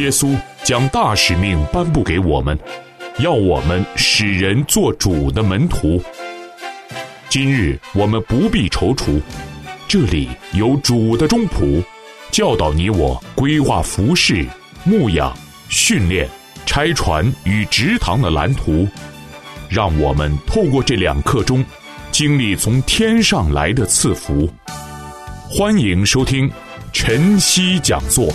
耶稣将大使命颁布给我们，要我们使人做主的门徒。今日我们不必踌躇，这里有主的中仆，教导你我规划服事、牧养、训练、拆船与植堂的蓝图，让我们透过这2课中经历从天上来的赐福。欢迎收听晨曦讲座。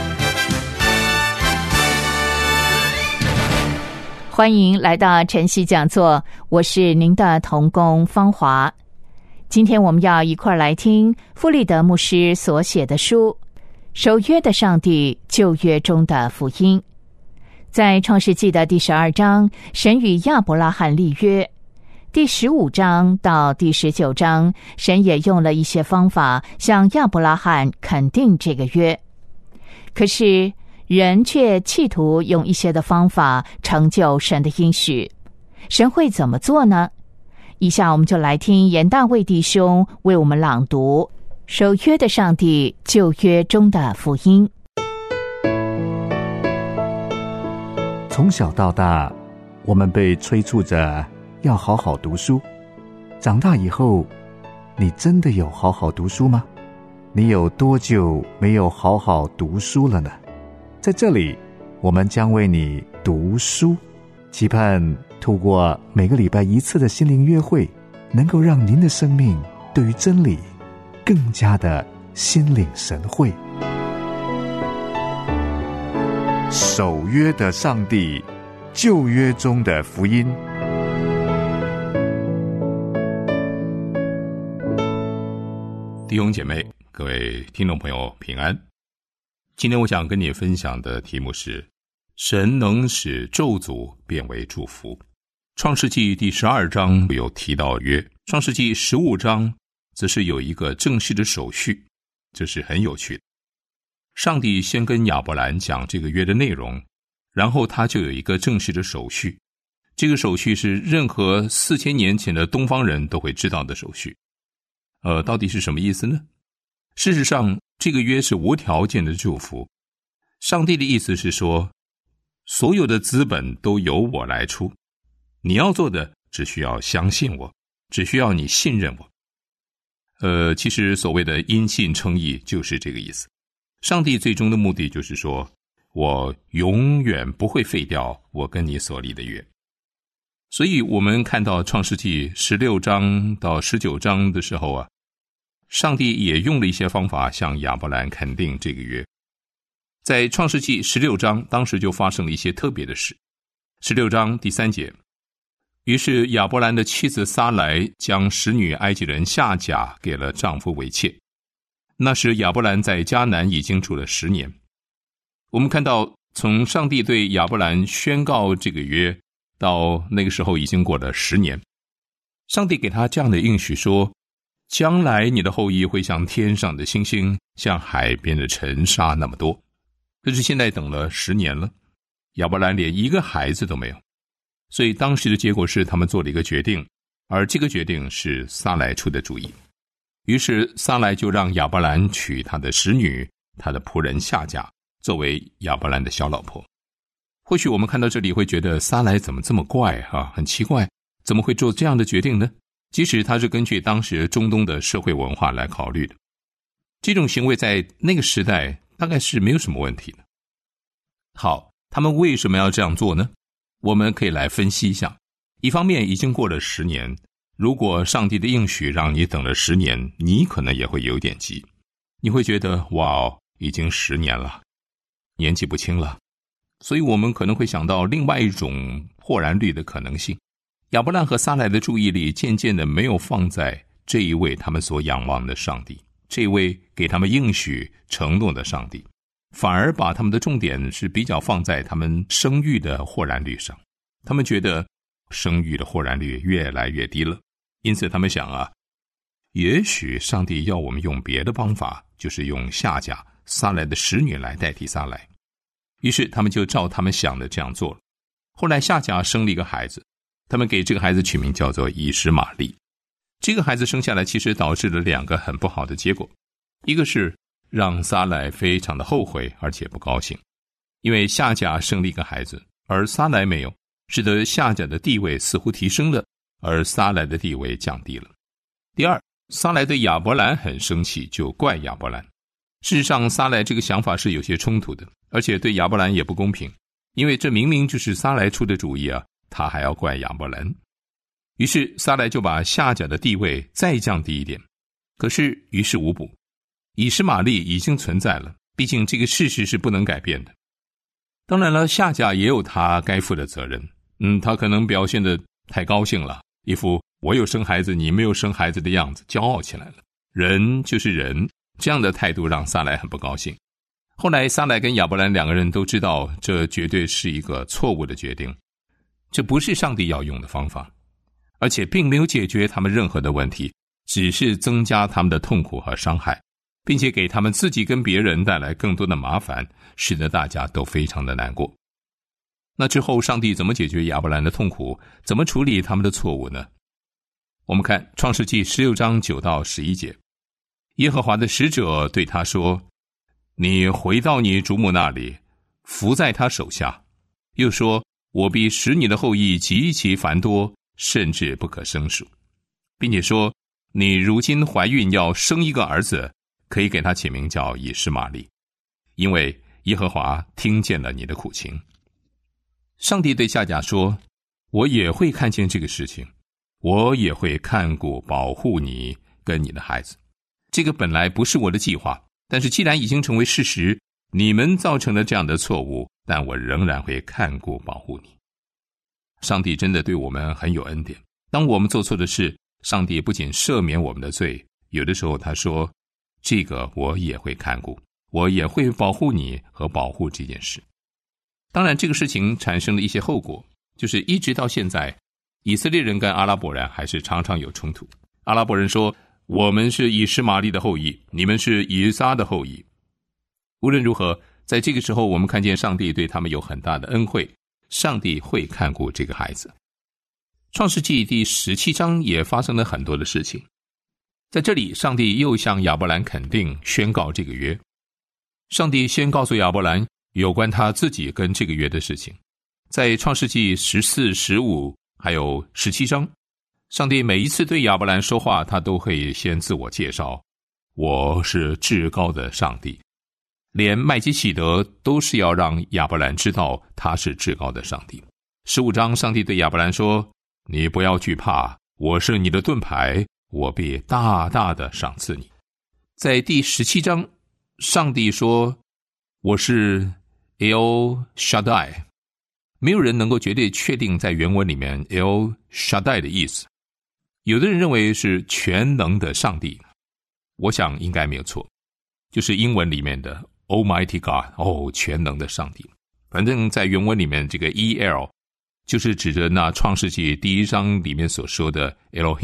欢迎来到晨曦讲座，我是您的同工芳华。今天我们要一块来听傅立德牧师所写的书《守约的上帝，旧约中的福音》。在创世纪的第12章，神与亚伯拉罕立约。第15章到第19章，神也用了一些方法向亚伯拉罕肯定这个约。可是人却企图用一些的方法成就神的应许，神会怎么做呢？以下我们就来听严大卫弟兄为我们朗读《守约的上帝，旧约中的福音》。 从小到大，我们被催促着要好好读书。长大以后，你真的有好好读书吗？你有多久没有好好读书了呢？在这里，我们将为你读书，期盼透过每个礼拜1次的心灵约会，能够让您的生命对于真理更加的心领神会。守约的上帝，旧约中的福音。 弟兄姐妹，各位听众朋友平安。今天我想跟你分享的题目是神能使咒诅变为祝福。创世纪第12章有提到约，创世纪15章则是有一个正式的手续，这是很有趣的。上帝先跟亚伯兰讲这个约的内容，然后他就有一个正式的手续，这个手续是任何4000年前的东方人都会知道的手续。到底是什么意思呢？事实上，这个约是无条件的祝福。上帝的意思是说，所有的资本都由我来出，你要做的只需要相信我，只需要你信任我。其实所谓的因信称义就是这个意思。上帝最终的目的就是说，我永远不会废掉我跟你所立的约。所以我们看到创世纪16章到19章的时候啊，上帝也用了一些方法向亚伯兰肯定这个约。在创世纪16章，当时就发生了一些特别的事。16章第3节，于是亚伯兰的妻子撒莱将使女埃及人夏甲给了丈夫为妾。那时亚伯兰在迦南已经住了10年。我们看到从上帝对亚伯兰宣告这个约到那个时候已经过了10年，上帝给他这样的应许说，将来你的后裔会像天上的星星，像海边的尘沙那么多。可是现在等了10年了，亚伯兰连一个孩子都没有。所以当时的结果是他们做了一个决定，而这个决定是撒莱出的主意。于是撒莱就让亚伯兰娶他的使女，他的仆人夏甲，作为亚伯兰的小老婆。或许我们看到这里会觉得撒莱怎么这么怪啊，很奇怪，怎么会做这样的决定呢？其实他是根据当时中东的社会文化来考虑的。这种行为在那个时代大概是没有什么问题的。好，他们为什么要这样做呢？我们可以来分析一下。一方面已经过了10年，如果上帝的应许让你等了10年，你可能也会有点急。你会觉得哇，已经10年了，年纪不轻了。所以我们可能会想到另外一种豁然率的可能性。亚伯兰和撒莱的注意力渐渐的没有放在这一位他们所仰望的上帝，这位给他们应许承诺的上帝，反而把他们的重点是比较放在他们生育的豁然率上。他们觉得生育的豁然率越来越低了，因此他们想啊，也许上帝要我们用别的方法，就是用夏甲撒莱的使女来代替撒莱。于是他们就照他们想的这样做了。后来夏甲生了一个孩子，他们给这个孩子取名叫做以实玛利。这个孩子生下来其实导致了2个很不好的结果，一个是让撒莱非常的后悔而且不高兴， 因为夏甲生了一个孩子，而撒来没有，使得夏甲的地位似乎提升了，而撒来的地位降低了。第二，撒来对亚伯兰很生气，就怪亚伯兰。事实上，撒来这个想法是有些冲突的，而且对亚伯兰也不公平，因为这明明就是撒来出的主意啊，他还要怪亚伯兰。于是撒来就把夏甲的地位再降低一点，可是于事无补。以实玛利已经存在了，毕竟这个事实是不能改变的。当然了，夏甲也有他该负的责任。他可能表现得太高兴了，一副我有生孩子你没有生孩子的样子，骄傲起来了。人就是人，这样的态度让撒来很不高兴。后来撒来跟亚伯兰两个人都知道，这绝对是一个错误的决定，这不是上帝要用的方法，而且并没有解决他们任何的问题，只是增加他们的痛苦和伤害，并且给他们自己跟别人带来更多的麻烦，使得大家都非常的难过。那之后上帝怎么解决亚伯兰的痛苦，怎么处理他们的错误呢？我们看创世纪16章9到11节，耶和华的使者对他说，你回到你主母那里，伏在他手下，又说，我必使你的后裔极其繁多，甚至不可胜数，并且说，你如今怀孕要生一个儿子，可以给他起名叫以实玛利，因为耶和华听见了你的苦情。上帝对夏甲说，我也会看见这个事情，我也会看顾保护你跟你的孩子。这个本来不是我的计划，但是既然已经成为事实，你们造成了这样的错误，但我仍然会看顾保护你。上帝真的对我们很有恩典，当我们做错的事，上帝不仅赦免我们的罪，有的时候他说，这个我也会看顾，我也会保护你和保护这件事。当然这个事情产生了一些后果，就是一直到现在，以色列人跟阿拉伯人还是常常有冲突。阿拉伯人说，我们是以实玛利的后裔，你们是以撒的后裔。无论如何，在这个时候我们看见上帝对他们有很大的恩惠，上帝会看顾这个孩子。创世纪第17章也发生了很多的事情，在这里上帝又向亚伯兰肯定宣告这个约。上帝先告诉亚伯兰有关他自己跟这个约的事情，在创世纪14、15还有17章，上帝每一次对亚伯兰说话，他都会先自我介绍，我是至高的上帝。连麦基洗德都是要让亚伯兰知道他是至高的上帝。15章上帝对亚伯兰说，你不要惧怕，我是你的盾牌，我必大大的赏赐你。在第17章，上帝说，我是 El Shaddai， 没有人能够绝对确定在原文里面 El Shaddai 的意思。有的人认为是全能的上帝，我想应该没有错，就是英文里面的 Almighty God， 全能的上帝。反正在原文里面这个 EL 就是指着那创世纪第1章里面所说的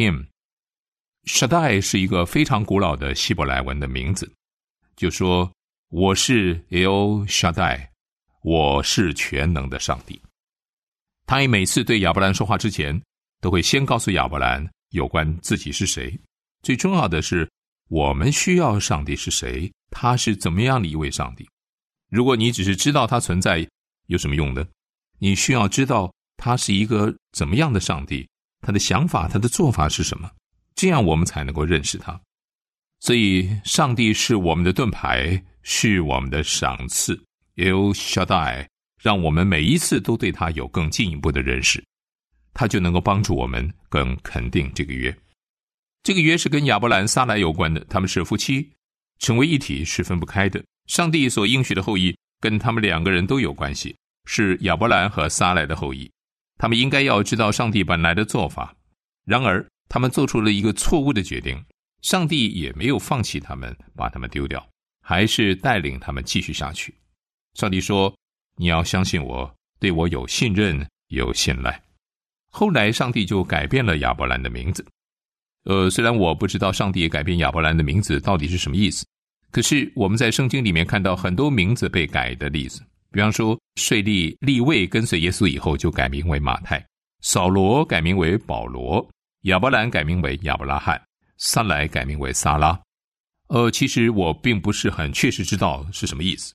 Elohim。Shaddai 是一个非常古老的希伯来文的名字，就说我是 El Shaddai， 我是全能的上帝。他也每次对亚伯兰说话之前，都会先告诉亚伯兰有关自己是谁。最重要的是，我们需要上帝是谁，他是怎么样的一位上帝。如果你只是知道他存在，有什么用呢？你需要知道他是一个怎么样的上帝，他的想法，他的做法是什么，这样我们才能够认识他。所以上帝是我们的盾牌，是我们的赏赐 El Shaddai， 让我们每一次都对他有更进一步的认识，他就能够帮助我们更肯定这个约。这个约是跟亚伯兰撒来有关的，他们是夫妻，成为一体是分不开的。上帝所应许的后裔跟他们两个人都有关系，是亚伯兰和撒来的后裔。他们应该要知道上帝本来的做法，然而他们做出了一个错误的决定，上帝也没有放弃他们，把他们丢掉，还是带领他们继续下去。上帝说，你要相信我，对我有信任，有信赖。后来上帝就改变了亚伯兰的名字。虽然我不知道上帝改变亚伯兰的名字到底是什么意思，可是我们在圣经里面看到很多名字被改的例子。比方说税吏利未跟随耶稣以后就改名为马太，扫罗改名为保罗，亚伯兰改名为亚伯拉罕，撒来改名为撒拉。其实我并不是很确实知道是什么意思，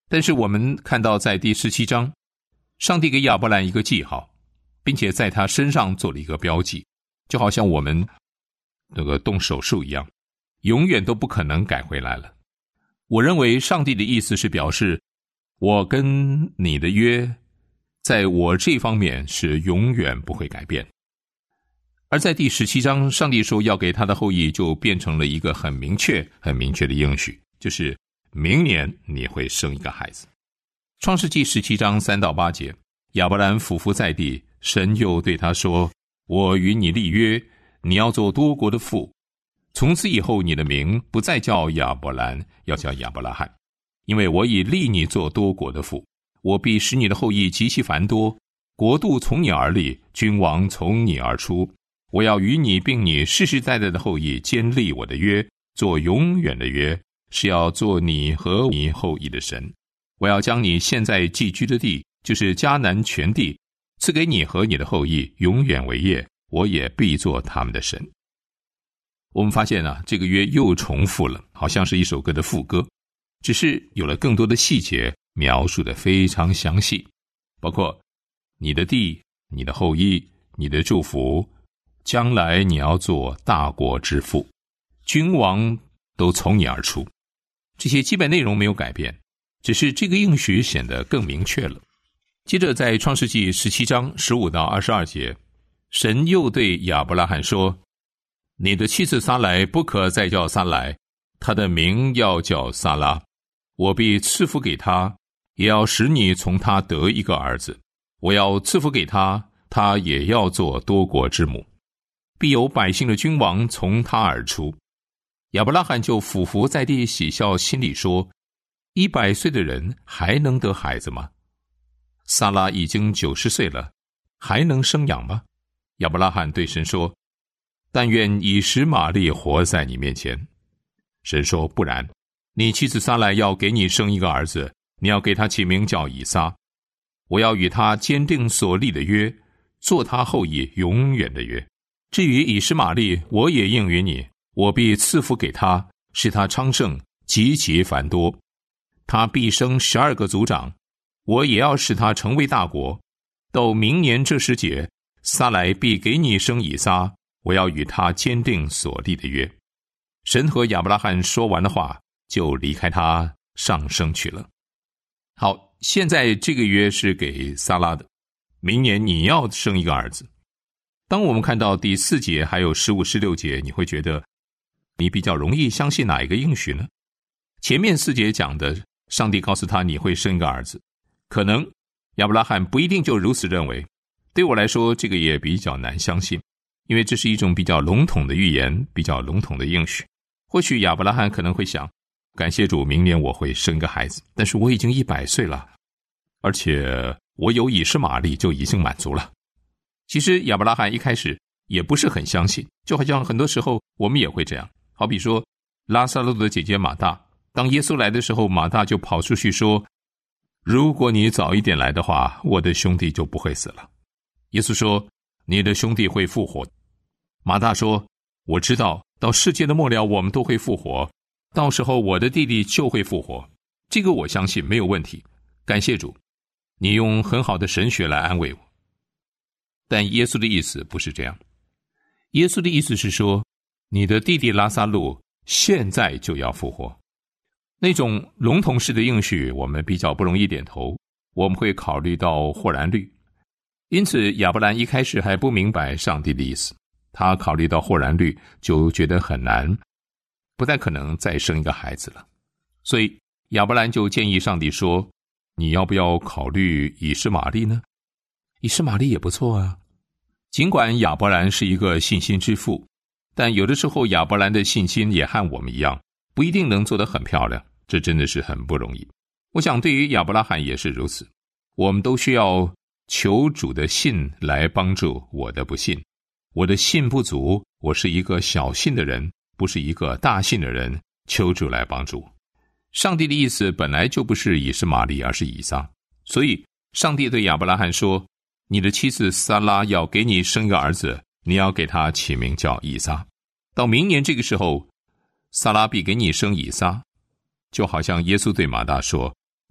但是我们看到在第17章，上帝给亚伯兰一个记号，并且在他身上做了一个标记，就好像我们动手术一样，永远都不可能改回来了。我认为上帝的意思是表示，我跟你的约，在我这方面是永远不会改变。而在第17章，上帝说要给他的后裔，就变成了一个很明确的应许，就是明年你会生一个孩子。创世纪17章3到8节，亚伯兰俯伏在地，神又对他说，我与你立约，你要做多国的父，从此以后你的名不再叫亚伯兰，要叫亚伯拉罕，因为我已立你做多国的父，我必使你的后裔极其繁多，国度从你而立，君王从你而出，我要与你并你世世代代的后裔坚立我的约，做永远的约，是要做你和你后裔的神。我要将你现在寄居的地，就是迦南全地，赐给你和你的后裔永远为业，我也必做他们的神。我们发现这个约又重复了，好像是一首歌的副歌，只是有了更多的细节，描述得非常详细，包括你的地、你的后裔、你的祝福，将来你要做大国之父，君王都从你而出。这些基本内容没有改变，只是这个应许显得更明确了。接着在创世纪17章15到22节，神又对亚伯拉罕说，你的妻子撒莱不可再叫撒莱，她的名要叫撒拉，我必赐福给她，也要使你从她得一个儿子，我要赐福给她，她也要做多国之母，必有百姓的君王从她而出。亚伯拉罕就俯伏在地喜笑，心里说，100岁的人还能得孩子吗？撒拉已经90岁了，还能生养吗？亚伯拉罕对神说，但愿以实玛利活在你面前。神说，不然，你妻子撒莱要给你生一个儿子，你要给他起名叫以撒，我要与他坚定所立的约，做他后裔永远的约。至于以实玛利，我也应允你，我必赐福给他，使他昌盛，极其繁多，他必生12个族长，我也要使他成为大国。到明年这时节，撒莱必给你生以撒，我要与他坚定所立的约。神和亚伯拉罕说完的话，就离开他上升去了。好，现在这个约是给撒拉的，明年你要生一个儿子。当我们看到第4节还有15、16节，你会觉得你比较容易相信哪一个应许呢？前面4节讲的，上帝告诉他你会生一个儿子，可能亚伯拉罕不一定就如此认为。对我来说，这个也比较难相信，因为这是一种比较笼统的预言，比较笼统的应许。或许亚伯拉罕可能会想，感谢主，明年我会生个孩子，但是我已经100岁了，而且我有以实玛利就已经满足了。其实亚伯拉罕一开始也不是很相信，就好像很多时候我们也会这样。好比说拉撒路的姐姐马大，当耶稣来的时候，马大就跑出去说，如果你早一点来的话，我的兄弟就不会死了。耶稣说，你的兄弟会复活。马大说，我知道到世界的末了我们都会复活，到时候我的弟弟就会复活，这个我相信没有问题，感谢主，你用很好的神学来安慰我。但耶稣的意思不是这样，耶稣的意思是说，你的弟弟拉撒路现在就要复活。那种笼统式的应许我们比较不容易点头，我们会考虑到或然率。因此亚伯兰一开始还不明白上帝的意思，他考虑到或然率就觉得很难，不太可能再生一个孩子了。所以亚伯兰就建议上帝说，你要不要考虑以实玛利呢？以实玛利也不错啊。尽管亚伯兰是一个信心之父，但有的时候亚伯兰的信心也和我们一样，不一定能做得很漂亮，这真的是很不容易。我想对于亚伯拉罕也是如此，我们都需要求主的信来帮助我的不信。我的信不足，我是一个小信的人，不是一个大信的人，求主来帮助我。上帝的意思本来就不是以实玛利，而是以撒。所以上帝对亚伯拉罕说，你的妻子撒拉要给你生一个儿子，你要给他起名叫以撒。到明年这个时候，撒拉必给你生以撒。就好像耶稣对马大说，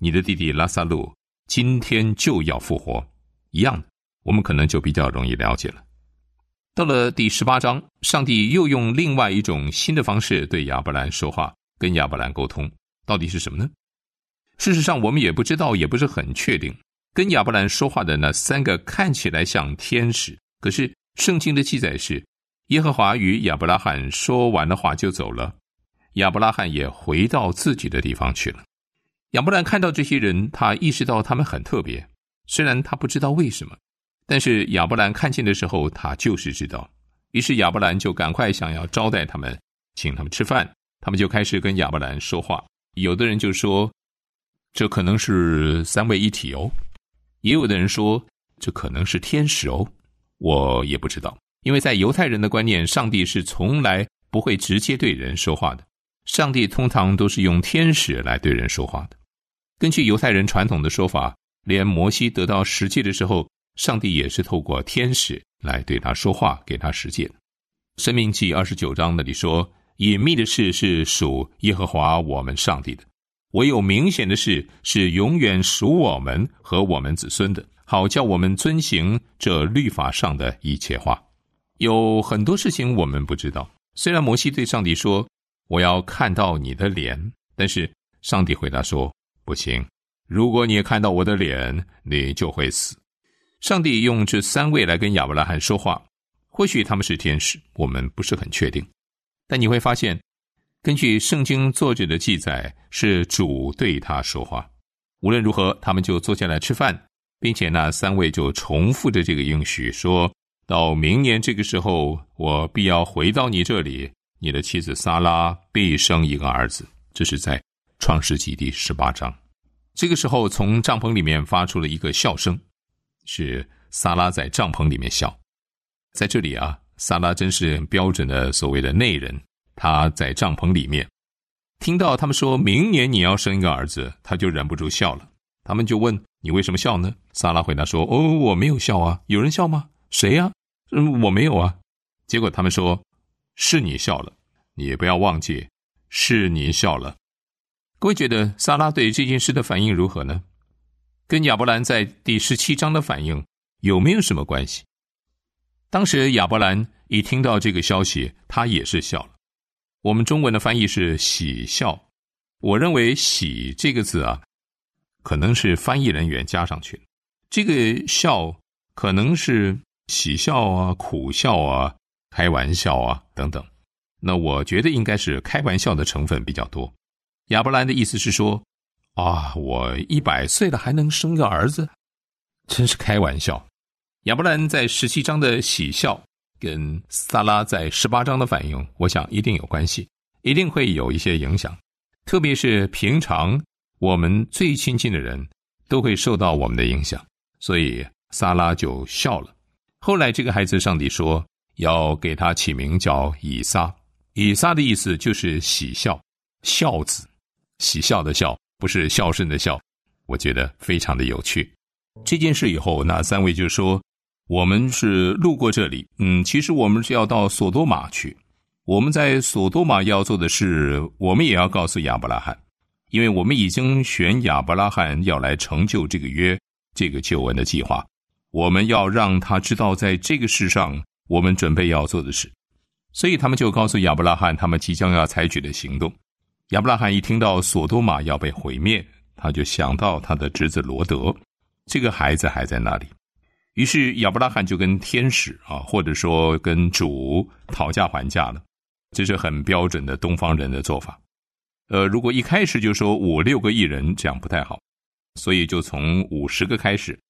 你的弟弟拉撒路今天就要复活，一样的，我们可能就比较容易了解了。到了第18章，上帝又用另外一种新的方式对亚伯兰说话，跟亚伯兰沟通，到底是什么呢？事实上我们也不知道，也不是很确定。跟亚伯兰说话的那3个看起来像天使，可是圣经的记载是，耶和华与亚伯拉罕说完了话就走了，亚伯拉罕也回到自己的地方去了。亚伯兰看到这些人，他意识到他们很特别，虽然他不知道为什么，但是亚伯兰看见的时候他就是知道。于是亚伯兰就赶快想要招待他们，请他们吃饭，他们就开始跟亚伯兰说话。有的人就说这可能是3位一体哦，也有的人说这可能是天使哦，我也不知道。因为在犹太人的观念，上帝是从来不会直接对人说话的，上帝通常都是用天使来对人说话的。根据犹太人传统的说法，连摩西得到十诫的时候，上帝也是透过天使来对他说话，给他十诫。申命记29章那里说，隐秘的事是属耶和华我们上帝的，唯有明显的事是永远属我们和我们子孙的，好叫我们遵行这律法上的一切话。有很多事情我们不知道，虽然摩西对上帝说我要看到你的脸，但是上帝回答说不行，如果你也看到我的脸，你就会死。上帝用这3位来跟亚伯拉罕说话，或许他们是天使，我们不是很确定，但你会发现根据圣经作者的记载，是主对他说话。无论如何，他们就坐下来吃饭，并且那3位就重复着这个应许，说到明年这个时候，我必要回到你这里，你的妻子撒拉必生一个儿子。这是在创世纪第18章。这个时候从帐篷里面发出了一个笑声，是撒拉在帐篷里面笑。在这里啊，撒拉真是标准的所谓的内人，他在帐篷里面听到他们说明年你要生一个儿子，他就忍不住笑了。他们就问你为什么笑呢？撒拉回答说我没有笑啊。有人笑吗？谁啊？我没有啊。结果他们说是你笑了，你也不要忘记是你笑了。各位觉得撒拉对这件事的反应如何呢？跟亚伯兰在第17章的反应有没有什么关系？当时亚伯兰一听到这个消息，他也是笑了。我们中文的翻译是喜笑，我认为喜这个字啊，可能是翻译人员加上去的。这个笑可能是喜笑啊、苦笑啊、开玩笑啊等等。那我觉得应该是开玩笑的成分比较多。亚伯兰的意思是说我100岁了还能生个儿子，真是开玩笑。亚伯兰在17章的喜笑跟撒拉在18章的反应，我想一定有关系，一定会有一些影响。特别是平常我们最亲近的人都会受到我们的影响，所以撒拉就笑了。后来这个孩子上帝说要给他起名叫以撒，以撒的意思就是喜笑，孝子，喜笑的笑，不是孝顺的孝。我觉得非常的有趣。这件事以后，那3位就说我们是路过这里，其实我们是要到索多玛去。我们在索多玛要做的事，我们也要告诉亚伯拉罕，因为我们已经选亚伯拉罕要来成就这个约，这个救恩的计划。我们要让他知道在这个世上我们准备要做的事。所以他们就告诉亚伯拉罕他们即将要采取的行动。亚伯拉罕一听到索多玛要被毁灭，他就想到他的侄子罗德，这个孩子还在那里。于是亚伯拉罕就跟天使或者说跟主讨价还价了。这是很标准的东方人的做法。如果一开始就说5-6个艺人，这样不太好，所以就从50个开始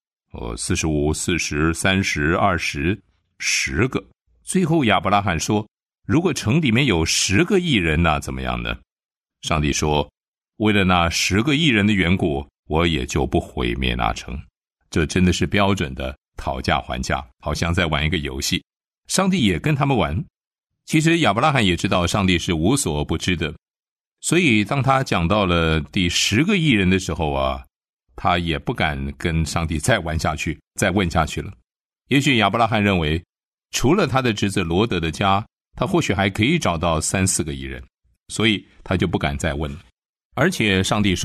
，45、40、30、20、10个。最后亚伯拉罕说，如果城里面有10个艺人，那怎么样呢？上帝说，为了那10个艺人的缘故，我也就不毁灭那城。这真的是标准的讨价还价，好像在玩一个游戏。上帝也跟他们玩。其实亚伯拉罕也知道上帝是无所不知的，所以当他讲到了第10个艺人的时候他也不敢跟上帝再玩下去，再问下去了。也许亚伯拉罕认为，除了他的侄子罗德的家，他或许还可以找到3-4个艺人，所以他就不敢再问了。而且上帝说，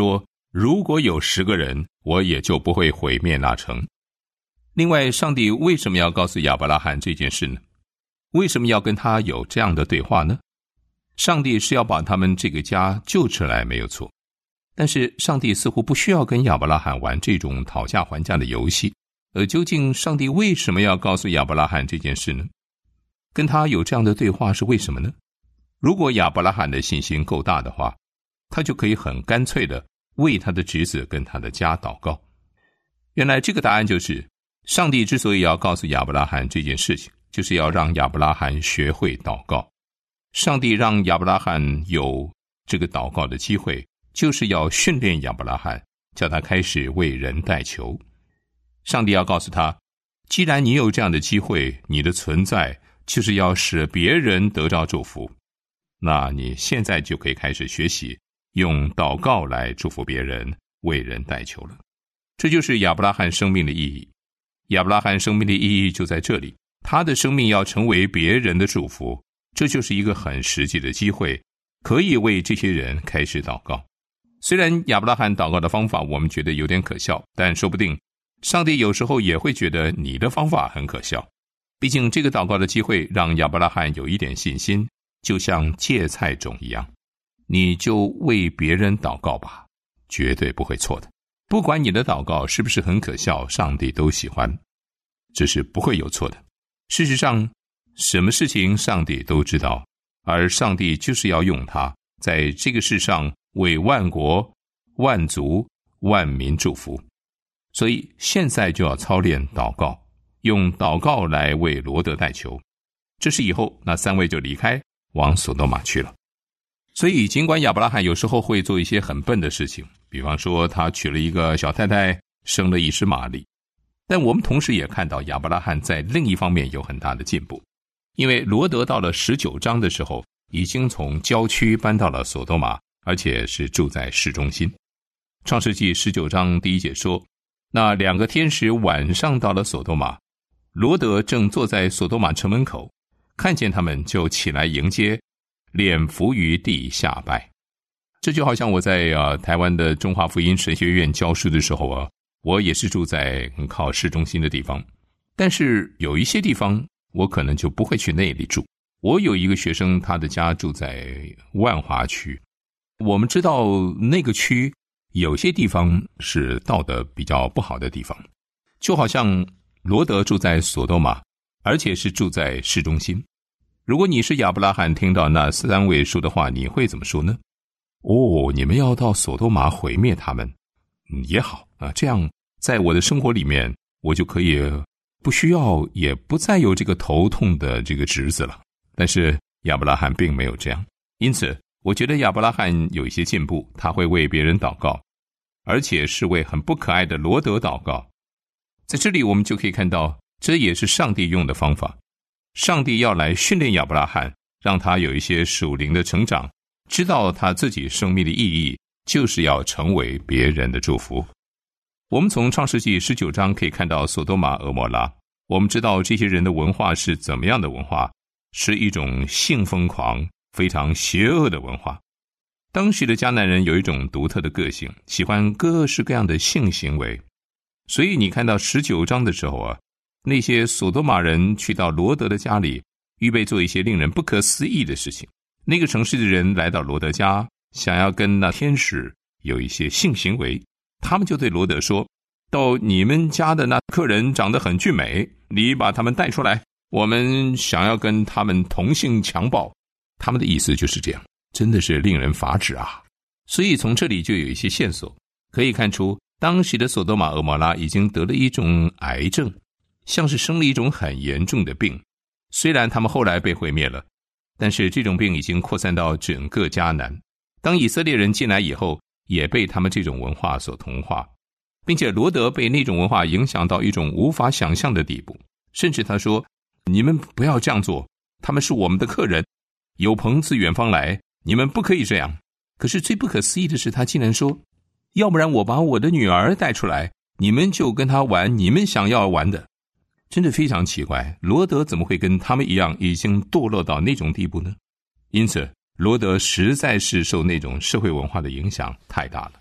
如果有10个人，我也就不会毁灭那城。另外，上帝为什么要告诉亚伯拉罕这件事呢？为什么要跟他有这样的对话呢？上帝是要把他们这个家救出来，没有错。但是上帝似乎不需要跟亚伯拉罕玩这种讨价还价的游戏。究竟上帝为什么要告诉亚伯拉罕这件事呢？跟他有这样的对话是为什么呢？如果亚伯拉罕的信心够大的话，他就可以很干脆的为他的侄子跟他的家祷告。原来这个答案就是，上帝之所以要告诉亚伯拉罕这件事情，就是要让亚伯拉罕学会祷告。上帝让亚伯拉罕有这个祷告的机会，就是要训练亚伯拉罕，叫他开始为人代求。上帝要告诉他，既然你有这样的机会，你的存在就是要使别人得着祝福，那你现在就可以开始学习用祷告来祝福别人，为人代求了。这就是亚伯拉罕生命的意义。亚伯拉罕生命的意义就在这里，他的生命要成为别人的祝福，这就是一个很实际的机会，可以为这些人开始祷告。虽然亚伯拉罕祷告的方法我们觉得有点可笑，但说不定上帝有时候也会觉得你的方法很可笑。毕竟这个祷告的机会让亚伯拉罕有一点信心，就像芥菜种一样，你就为别人祷告吧，绝对不会错的。不管你的祷告是不是很可笑，上帝都喜欢，这是不会有错的。事实上，什么事情上帝都知道，而上帝就是要用它，在这个世上为万国、万族、万民祝福。所以现在就要操练祷告，用祷告来为罗德代求。这是以后那3位就离开，往索多玛去了。所以尽管亚伯拉罕有时候会做一些很笨的事情，比方说他娶了一个小太太，生了一只玛丽，但我们同时也看到亚伯拉罕在另一方面有很大的进步。因为罗德到了19章的时候，已经从郊区搬到了索多玛，而且是住在市中心。创世纪19章第1节说，那2个天使晚上到了索多玛，罗德正坐在索多玛城门口，看见他们就起来迎接，脸伏于地下拜。这就好像我在台湾的中华福音神学院教书的时候我也是住在很靠市中心的地方，但是有一些地方我可能就不会去那里住。我有一个学生，他的家住在万华区。我们知道那个区有些地方是道德比较不好的地方，就好像罗德住在索多玛，而且是住在市中心。如果你是亚伯拉罕，听到那3位说的话，你会怎么说呢？你们要到索多玛毁灭他们，也好这样在我的生活里面，我就可以不需要也不再有这个头痛的这个侄子了。但是亚伯拉罕并没有这样，因此我觉得亚伯拉罕有一些进步，他会为别人祷告，而且是为很不可爱的罗德祷告。在这里我们就可以看到，这也是上帝用的方法。上帝要来训练亚伯拉罕，让他有一些属灵的成长，知道他自己生命的意义就是要成为别人的祝福。我们从创世纪19章可以看到索多玛、俄摩拉，我们知道这些人的文化是怎么样的文化，是一种性疯狂、非常邪恶的文化。当时的迦南人有一种独特的个性，喜欢各式各样的性行为。所以你看到19章的时候那些索多玛人去到罗德的家里，预备做一些令人不可思议的事情。那个城市的人来到罗德家，想要跟那天使有一些性行为，他们就对罗德说，到你们家的那客人长得很俊美，你把他们带出来，我们想要跟他们同性强暴。他们的意思就是这样，真的是令人发指啊。所以从这里就有一些线索，可以看出当时的索多玛、俄摩拉已经得了一种癌症，像是生了一种很严重的病。虽然他们后来被毁灭了，但是这种病已经扩散到整个迦南。当以色列人进来以后，也被他们这种文化所同化，并且罗德被那种文化影响到一种无法想象的地步。甚至他说，你们不要这样做，他们是我们的客人，有朋自远方来，你们不可以这样。可是最不可思议的是，他竟然说，要不然我把我的女儿带出来，你们就跟她玩你们想要玩的。真的非常奇怪，罗德怎么会跟他们一样已经堕落到那种地步呢？因此罗德实在是受那种社会文化的影响太大了。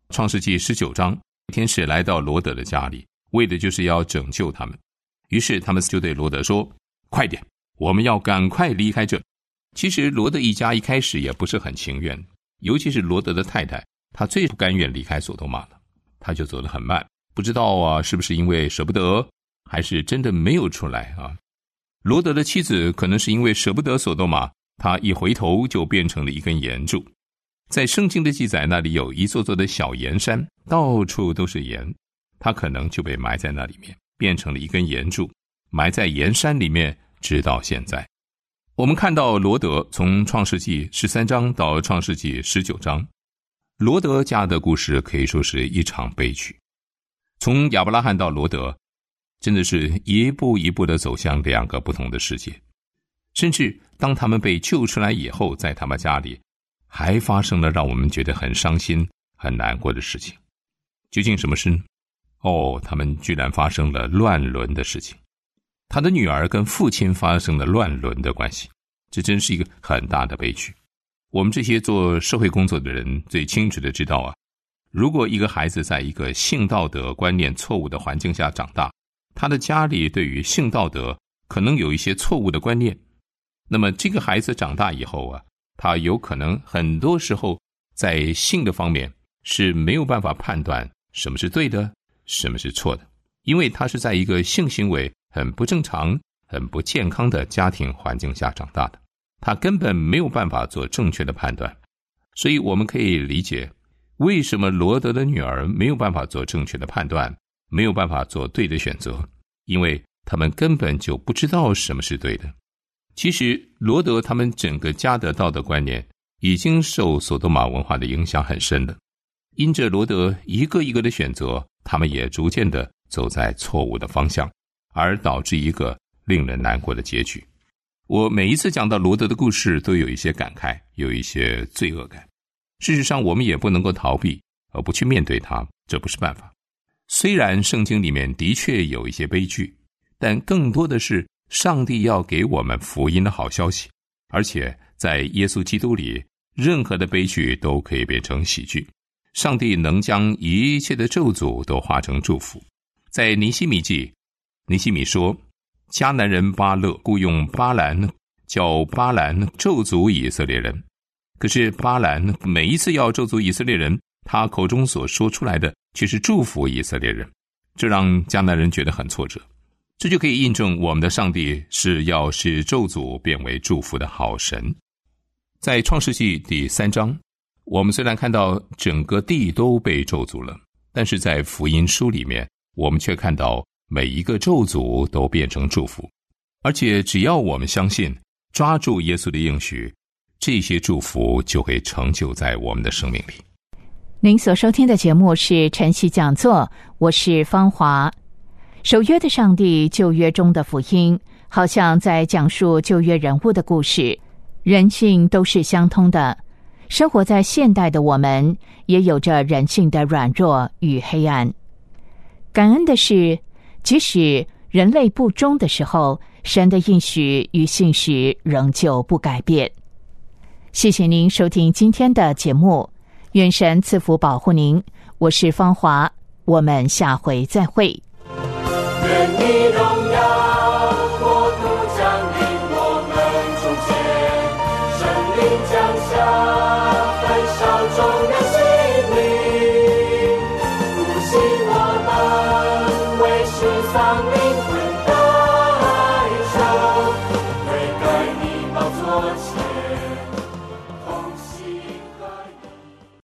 创世纪19章，天使来到罗德的家里，为的就是要拯救他们。于是他们就对罗德说，快点，我们要赶快离开这。其实罗德一家一开始也不是很情愿，尤其是罗德的太太，她最不甘愿离开索多玛了，她就走得很慢，不知道是不是因为舍不得，还是真的没有出来啊？罗德的妻子可能是因为舍不得索多玛，她一回头就变成了一根岩柱。在圣经的记载，那里有一座座的小岩山，到处都是盐，她可能就被埋在那里面，变成了一根岩柱，埋在岩山里面，直到现在。我们看到罗德从创世纪13章到创世纪19章，罗德家的故事可以说是一场悲剧。从亚伯拉罕到罗德，真的是一步一步的走向两个不同的世界。甚至当他们被救出来以后，在他们家里还发生了让我们觉得很伤心很难过的事情。究竟什么事呢？他们居然发生了乱伦的事情。他的女儿跟父亲发生了乱伦的关系，这真是一个很大的悲剧。我们这些做社会工作的人最清楚的知道如果一个孩子在一个性道德观念错误的环境下长大，他的家里对于性道德可能有一些错误的观念，那么这个孩子长大以后他有可能很多时候在性的方面是没有办法判断什么是对的，什么是错的，因为他是在一个性行为很不正常、很不健康的家庭环境下长大的，他根本没有办法做正确的判断。所以我们可以理解为什么罗德的女儿没有办法做正确的判断，没有办法做对的选择，因为他们根本就不知道什么是对的。其实罗德他们整个家的道德观念已经受索多玛文化的影响很深了，因着罗德一个一个的选择，他们也逐渐的走在错误的方向，而导致一个令人难过的结局。我每一次讲到罗德的故事都有一些感慨，有一些罪恶感。事实上我们也不能够逃避而不去面对它，这不是办法。虽然圣经里面的确有一些悲剧，但更多的是上帝要给我们福音的好消息，而且在耶稣基督里，任何的悲剧都可以变成喜剧。上帝能将一切的咒诅都化成祝福。在尼希米记，尼希米说，迦南人巴勒雇用巴兰，叫巴兰咒诅以色列人。可是巴兰每一次要咒诅以色列人，他口中所说出来的却是祝福以色列人，这让迦南人觉得很挫折。这就可以印证我们的上帝是要使咒诅变为祝福的好神。在创世纪第3章，我们虽然看到整个地都被咒诅了，但是在福音书里面，我们却看到每一个咒诅都变成祝福。而且只要我们相信，抓住耶稣的应许，这些祝福就会成就在我们的生命里。 您所收听的节目是晨曦讲座，我是芳华。守约的上帝，旧约中的福音，好像在讲述旧约人物的故事，人性都是相通的。生活在现代的我们，也有着人性的软弱与黑暗。感恩的是，即使人类不忠的时候，神的应许与信实仍旧不改变。谢谢您收听今天的节目，愿神赐福保护您。我是芳华，我们下回再会。 愿你荣耀国度降临我们中间，圣灵降下焚烧众人心灵，复兴我们为世丧灵魂。